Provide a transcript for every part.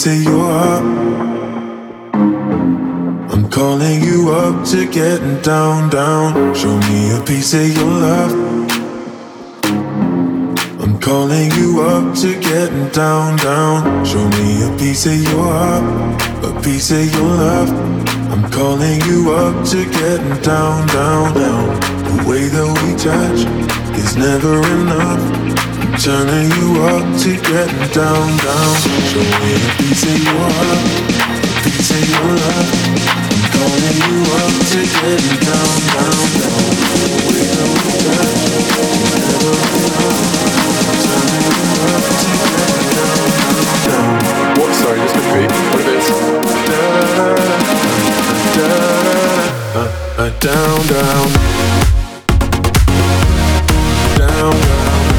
piece of your heart. I'm calling you up to getting down, down. Show me a piece of your love. I'm calling you up to getting down, down. Show me a piece of your heart, a piece of your love. I'm calling you up to getting down, down, down. The way that we touch is never enough. I'm turning you up to getting down, down. Show me a piece of your heart, a piece of your love. I'm calling you up to getting down, down, down. The way that we touch is never enough. I'm turning you up to getting down, down, down. What? Sorry, just repeat. What if it's down, down, down, down.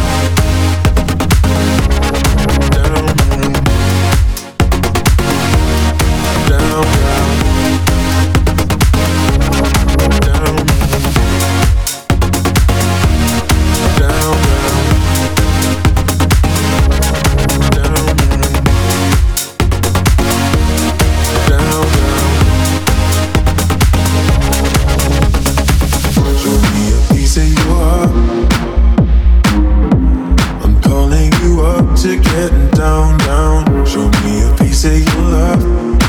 To getting down, down. Show me a piece of your love.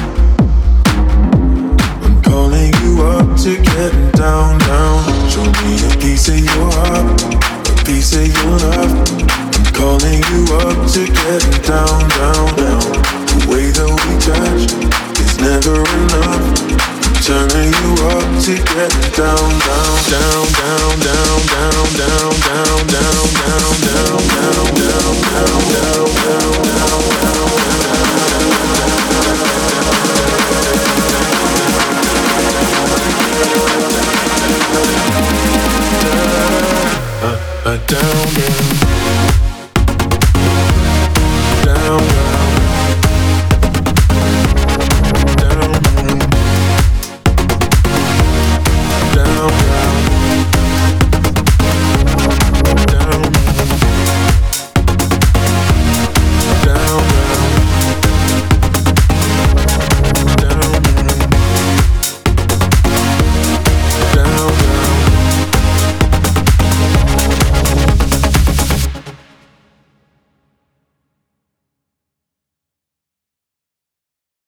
I'm calling you up to getting down, down. Show me a piece of your heart, a piece of your love. I'm calling you up to getting down, down, down. The way that we touch is never enough. I'm turning you up to getting down, down, down, down, down, down, down, down, down, down, down, down, down, down, down, down, down, down.